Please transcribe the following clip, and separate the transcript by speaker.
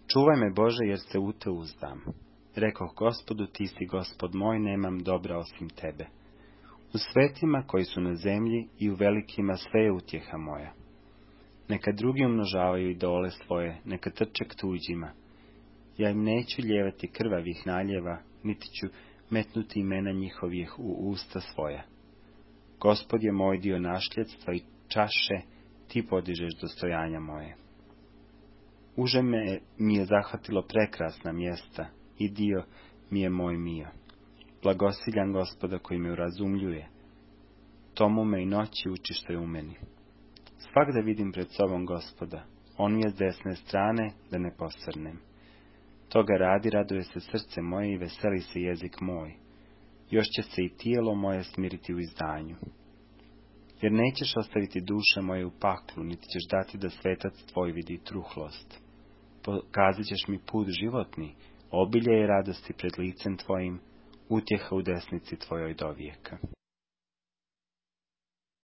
Speaker 1: Čuvaj me, Bože, jer se u te uzdam. Rekoh Gospodu, ti si Gospod moj, nemam dobra osim tebe. U svetima koji su na zemlji i u velikima sve je utjeha moja. Neka drugi umnožavaju idole svoje, neka trče k tuđima. Ja im neću lijevati krvavih naljeva, niti ću metnuti imena njihovih u usta svoja. Gospod je moj dio našljedstva i čaše, ti podižeš dostojanja moje. Uže mi je zahvatilo prekrasna mjesta i dio mi je moj mio. Blagosiljan Gospoda koji me urazumljuje. Tomu me i noći uči što je u meni. Svagda vidim pred sobom Gospoda, on mi je s desne strane, da ne posrnem. Toga radi, raduje se srce moje i veseli se jezik moj. Još će se i tijelo moje smiriti u izdanju. Jer nećeš ostaviti duše moje u paklu, niti ćeš dati da svetac tvoj vidi truhlost. Pokazat ćeš mi put životni, obilje i radosti pred licem tvojim, utjeha u desnici tvojoj dovijeka.